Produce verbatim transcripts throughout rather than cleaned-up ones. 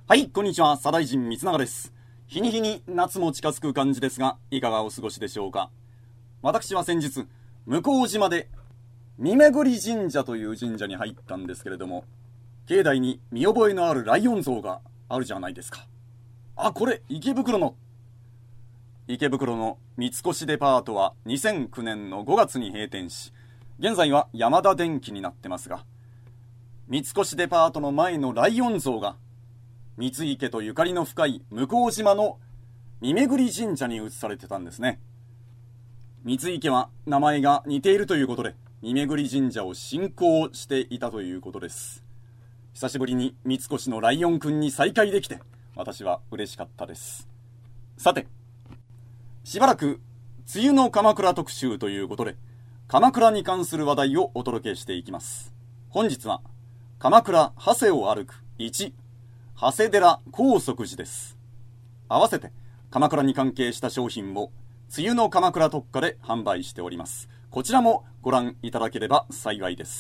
はい、こんにちは。左大臣光永です。日に日に夏も近づく感じですが、いかがお過ごしでしょうか。私は先日、向島で見巡り神社という神社に入ったんですけれども、境内に見覚えのあるライオン像があるじゃないですか。あ、これ池袋の池袋の三越デパートはにせんきゅうねんのごがつに閉店し、現在はヤマダ電機になってますが、三越デパートの前のライオン像が三井家とゆかりの深い向島の見巡り神社に移されてたんですね。三井家は名前が似ているということで、見巡り神社を信仰していたということです。久しぶりに三越のライオンくんに再会できて、私は嬉しかったです。さて、しばらく梅雨の鎌倉特集ということで、鎌倉に関する話題をお届けしていきます。本日は鎌倉長谷を歩くいち、長谷寺高足寺です。合わせて鎌倉に関係した商品を梅雨の鎌倉特価で販売しております。こちらもご覧いただければ幸いです。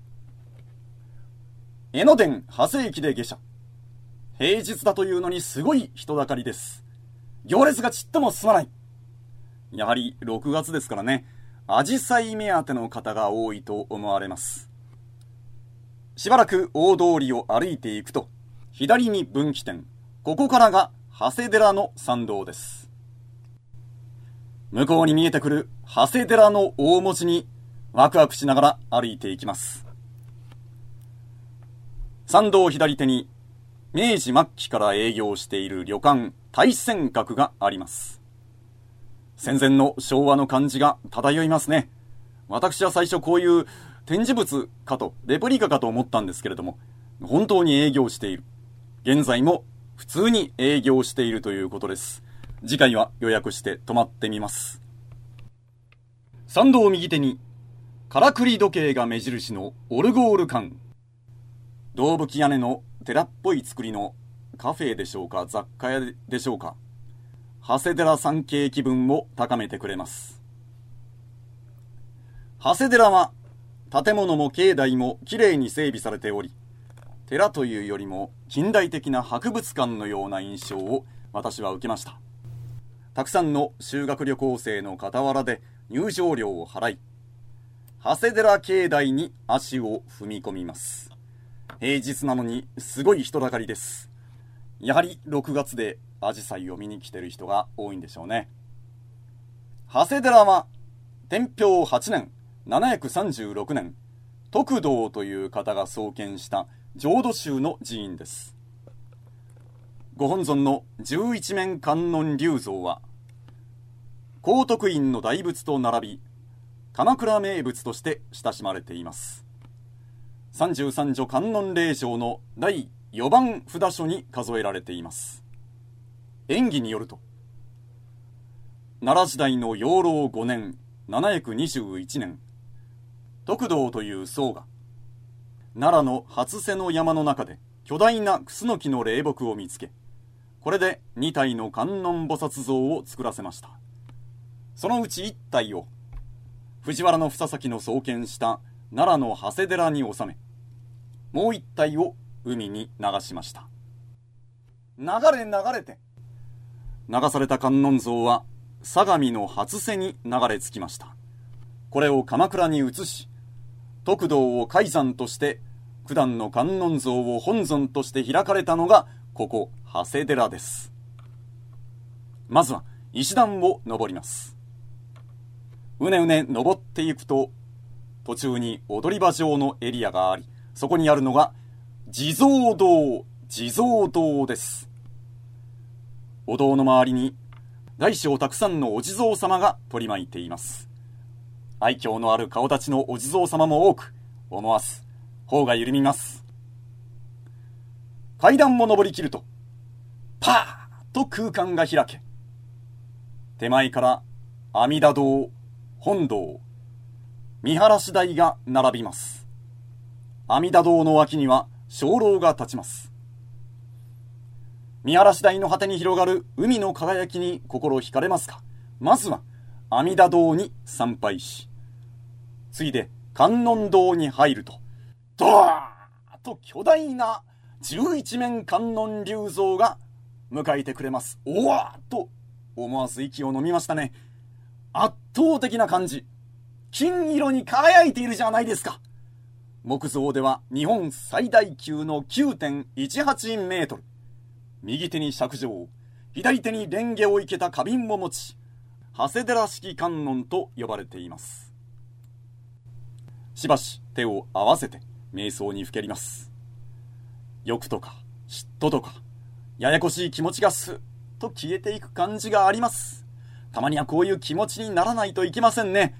江ノ電長谷駅で下車。平日だというのにすごい人だかりです。行列がちっとも進まない。やはりろくがつですからね、アジサイ目当ての方が多いと思われます。しばらく大通りを歩いていくと、左に分岐点、ここからが長谷寺の参道です。向こうに見えてくる長谷寺の大文字にワクワクしながら歩いていきます。参道左手に明治末期から営業している旅館大仙閣があります。戦前の昭和の感じが漂いますね。私は最初こういう展示物かとレプリカかと思ったんですけれども、本当に営業している。現在も普通に営業しているということです。次回は予約して泊まってみます。参道右手にからくり時計が目印のオルゴール館。銅吹き屋根の寺っぽい作りのカフェでしょうか、雑貨屋でしょうか。長谷寺参詣気分を高めてくれます。長谷寺は建物も境内もきれいに整備されており、寺というよりも近代的な博物館のような印象を私は受けました。たくさんの修学旅行生の傍らで入場料を払い、長谷寺境内に足を踏み込みます。平日なのにすごい人だかりです。やはりろくがつでアジサイを見に来てる人が多いんでしょうね。長谷寺は天平はちねん、ななひゃくさんじゅうろくねん、徳道という方が創建した浄土宗の寺院です。ご本尊の十一面観音立像は高徳院の大仏と並び、鎌倉名物として親しまれています。三十三所観音霊場のだいよんばん札所に数えられています。縁起によると、奈良時代の養老ごねん、ななひゃくにじゅういちねん、徳道という僧が奈良の初瀬の山の中で巨大なクスノキの霊木を見つけ、これでに体の観音菩薩像を作らせました。そのうちいち体を藤原の房崎の創建した奈良の長谷寺に収め、もういち体を海に流しました。流れ流れて流された観音像は相模の初瀬に流れ着きました。これを鎌倉に移し、徳道を開山として九段の観音像を本尊として開かれたのがここ長谷寺です。まずは石段を登ります。うねうね登っていくと、途中に踊り場状のエリアがあり、そこにあるのが地蔵堂。地蔵堂です。お堂の周りに大小たくさんのお地蔵様が取り巻いています。愛嬌のある顔立ちのお地蔵様も多く、思わず頬が緩みます。階段も登りきると、パーッと空間が開け、手前から阿弥陀堂、本堂、見晴らし台が並びます。阿弥陀堂の脇には鐘楼が立ちます。見晴らし台の果てに広がる海の輝きに心惹かれますか。まずは阿弥陀堂に参拝し、次いで観音堂に入ると、ドーンと巨大な十一面観音立像が迎えてくれます。おわっと思わず息を飲みましたね。圧倒的な感じ。金色に輝いているじゃないですか。木造では日本最大級の きゅうてんいちはちメートル。右手に錫杖、左手に蓮華を生けた花瓶を持ち、長谷寺式観音と呼ばれています。しばし手を合わせて瞑想にふけります。欲とか嫉妬とかややこしい気持ちがスッと消えていく感じがあります。たまにはこういう気持ちにならないといけませんね。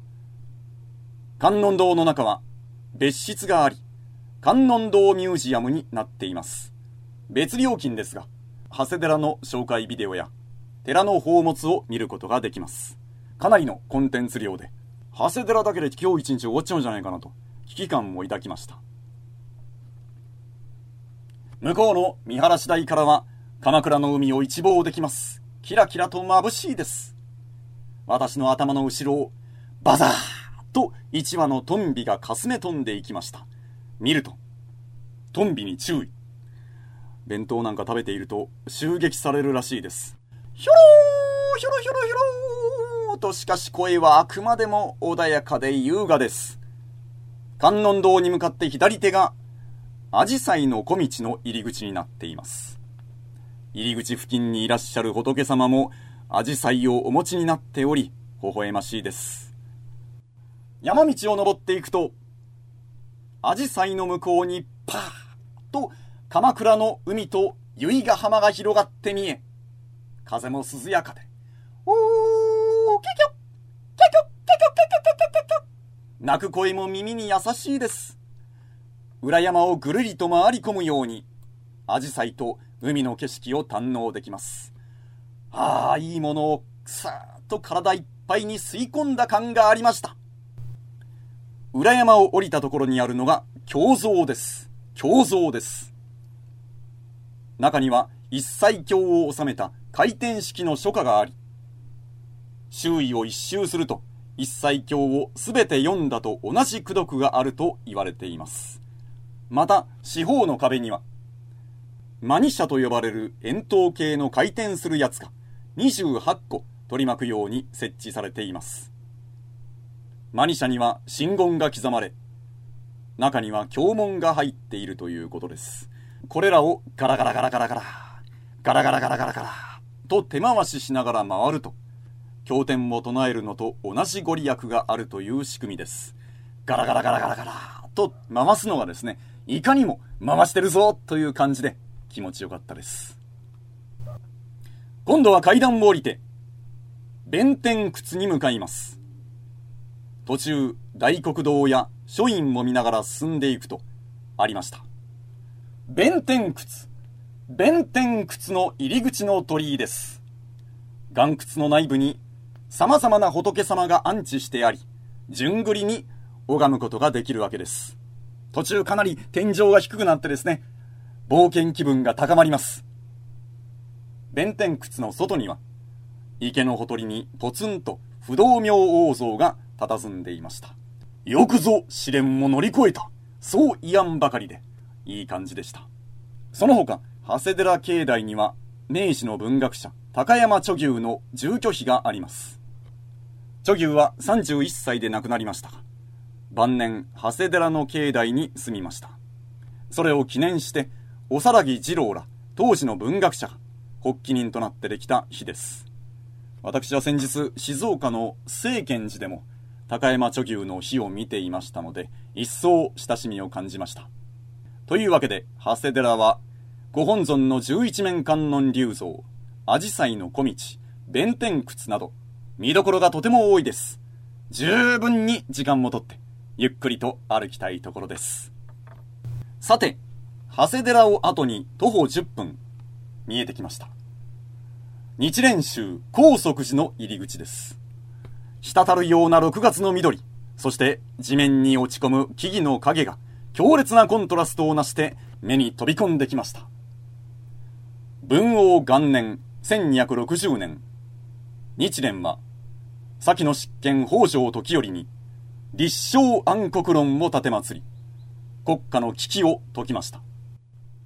観音堂の中は別室があり、観音堂ミュージアムになっています。別料金ですが、長谷寺の紹介ビデオや寺の宝物を見ることができます。かなりのコンテンツ量で、長谷寺だけで今日一日終わっちゃうんじゃないかなと危機感も抱きました。向こうの見晴らし台からは鎌倉の海を一望できます。キラキラと眩しいです。私の頭の後ろをバザーと一羽のトンビがかすめ飛んでいきました。見るとトンビに注意。弁当なんか食べていると襲撃されるらしいです。ひょろーひょろひょろひょろーと、しかし声はあくまでも穏やかで優雅です。観音堂に向かって左手が紫陽花の小道の入り口になっています。入り口付近にいらっしゃる仏様も紫陽花をお持ちになっており、微笑ましいです。山道を登っていくと、紫陽花の向こうにパーッと鎌倉の海と由比ヶ浜が広がって見え、風も涼やかで、おー、キャキョ、キャキョ、キャキョ、キャキョ、キャキョ、キャキョ、鳴く声も耳に優しいです。裏山をぐるりと回り込むように、紫陽花と海の景色を堪能できます。ああ、いいものをさーっと体いっぱいに吸い込んだ感がありました。裏山を降りたところにあるのが経蔵です。経蔵です。中には一切経を収めた回転式の書家があり、周囲を一周すると一切経をすべて読んだと同じ功徳があると言われています。また四方の壁にはマニ車と呼ばれる円筒形の回転するやつがにじゅうはっこ取り巻くように設置されています。マニ車には真言が刻まれ、中には経文が入っているということです。これらをガラガラガラガラガラガラガラガラガラガラと手回ししながら回ると、経典を唱えるのと同じご利益があるという仕組みです。ガラガラガラガラガラと回すのがですね、いかにも回してるぞという感じで気持ちよかったです。今度は階段を降りて弁天窟に向かいます。途中大黒堂や書院を見ながら進んでいくとありました。弁天窟、弁天窟の入り口の鳥居です。岩窟の内部に様々な仏様が安置してあり、順繰りに拝むことができるわけです。途中かなり天井が低くなってですね、冒険気分が高まります。弁天窟の外には池のほとりにポツンと不動明王像が佇んでいました。よくぞ試練も乗り越えた、そう言わんばかりでいい感じでした。その他長谷寺境内には明治の文学者高山著牛の住居碑があります。著牛はさんじゅういっさいで亡くなりましたが、晩年長谷寺の境内に住みました。それを記念しておさらぎ二郎ら当時の文学者が発起人となってできた碑です。私は先日静岡の清見寺でも高山著牛の碑を見ていましたので、一層親しみを感じました。というわけで長谷寺はご本尊の十一面観音立像、紫陽花の小道、弁天窟など見どころがとても多いです。十分に時間をとってゆっくりと歩きたいところです。さて、長谷寺を後に徒歩じゅっぷん、見えてきました。日蓮宗高則寺の入り口です。滴るようなろくがつの緑、そして地面に落ち込む木々の影が強烈なコントラストをなして目に飛び込んできました。文王元年せんにひゃくろくじゅうねん、日蓮は先の執権北条時頼に立正安国論を立てまつり、国家の危機を説きました。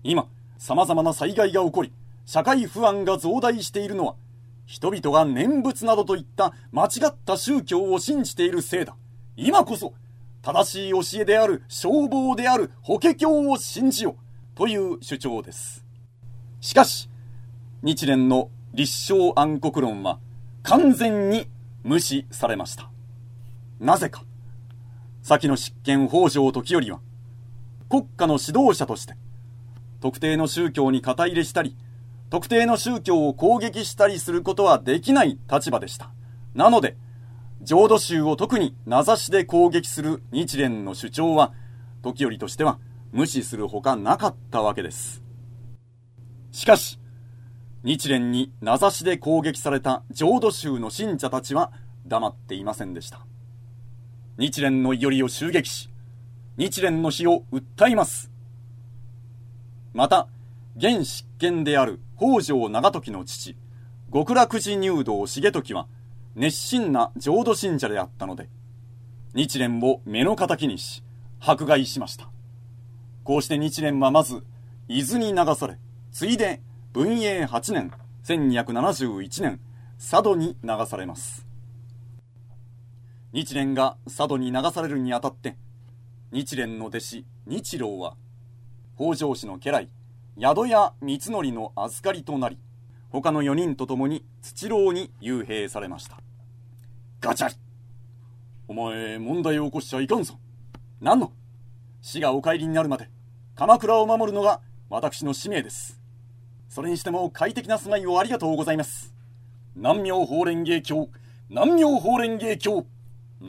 今、様々な災害が起こり、社会不安が増大しているのは、人々が念仏などといった間違った宗教を信じているせいだ。今こそ、正しい教えである消防である法華経を信じようという主張です。しかし、日蓮の立正安国論は完全に無視されました。なぜか、先の執権北条時頼は、国家の指導者として、特定の宗教に肩入れしたり、特定の宗教を攻撃したりすることはできない立場でした。なので、浄土宗を特に名指しで攻撃する日蓮の主張は、時頼としては無視するほかなかったわけです。しかし、日蓮に名指しで攻撃された浄土宗の信者たちは黙っていませんでした。日蓮の祈りを襲撃し、日蓮の死を訴えます。また、現執権である北条長時の父、極楽寺入道重時は、熱心な浄土信者であったので、日蓮を目の敵にし、迫害しました。こうして日蓮はまず、伊豆に流され、ついで文永はちねん、せんにひゃくななじゅういちねん、佐渡に流されます。日蓮が佐渡に流されるにあたって、日蓮の弟子、日郎は、北条氏の家来、宿屋光則の預かりとなり、他のよにんと共に土牢に幽閉されました。ガチャリ、お前問題を起こしちゃいかんぞ。何の？死がお帰りになるまで鎌倉を守るのが私の使命です。それにしても快適な住まいをありがとうございます。南妙法蓮華経、南妙法蓮華経。うん、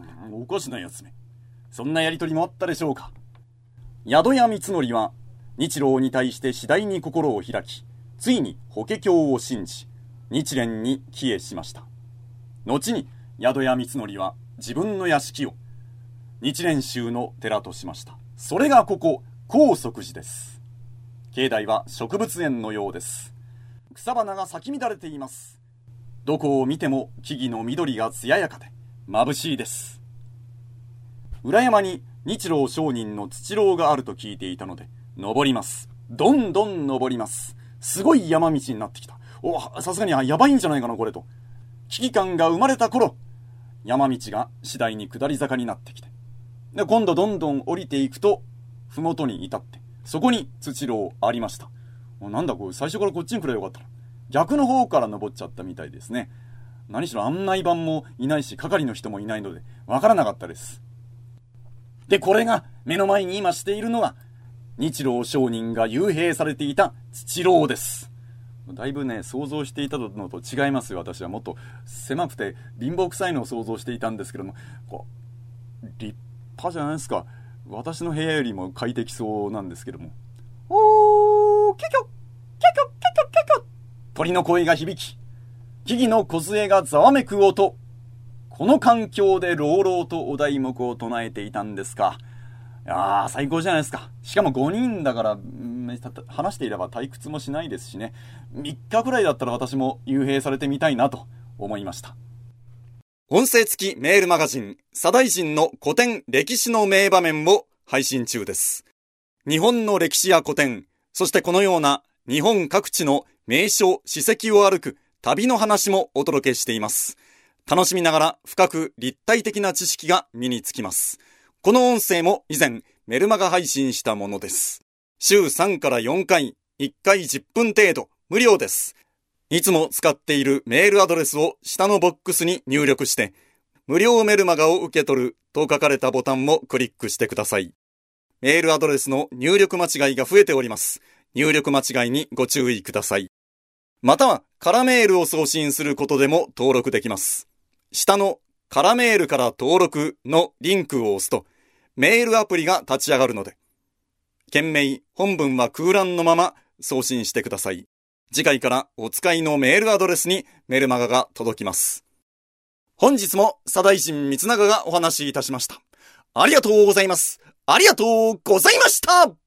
うん、おかしなやつめ。そんなやりとりもあったでしょうか。宿屋光則は日郎に対して次第に心を開き、ついに法華経を信じ、日蓮に帰依しました。後に宿屋光則は自分の屋敷を日蓮宗の寺としました。それがここ、高則寺です。境内は植物園のようです。草花が咲き乱れています。どこを見ても木々の緑が艶やかで眩しいです。裏山に日郎上人の土牢があると聞いていたので、登ります。どんどん登ります。すごい山道になってきた。お、さすがにやばいんじゃないかなこれと。危機感が生まれた頃、山道が次第に下り坂になってきて、で今度どんどん降りていくと、ふもとに至って、そこに土牢ありました。なんだこれ、最初からこっちに来ればよかったな。逆の方から登っちゃったみたいですね。何しろ案内板もいないし、係の人もいないので、わからなかったです。で、これが目の前に今しているのは、日郎上人が幽閉されていた土牢です。だいぶね、想像していたのと違いますよ。私はもっと狭くて貧乏臭いのを想像していたんですけども、こう立派じゃないですか。私の部屋よりも快適そうなんですけども、おーキャキョキャキョキャキョキャキョ、鳥の声が響き、木々の梢がざわめく音。この環境で朗々とお題目を唱えていたんですか。いやー、最高じゃないですか。しかもごにんだから、話していれば退屈もしないですしね。みっかくらいだったら私も幽閉されてみたいなと思いました。音声付きメールマガジン、左大臣の古典歴史の名場面を配信中です。日本の歴史や古典、そしてこのような日本各地の名所、史跡を歩く旅の話もお届けしています。楽しみながら深く立体的な知識が身につきます。この音声も以前メルマガ配信したものです。週さんからよんかい、いっかいじゅっぷん程度、無料です。いつも使っているメールアドレスを下のボックスに入力して、無料メルマガを受け取ると書かれたボタンをクリックしてください。メールアドレスの入力間違いが増えております。入力間違いにご注意ください。または、カラメールを送信することでも登録できます。下のカラメールから登録のリンクを押すと、メールアプリが立ち上がるので、件名、本文は空欄のまま送信してください。次回からお使いのメールアドレスにメルマガが届きます。本日も左大臣光長がお話しいたしました。ありがとうございます。ありがとうございました。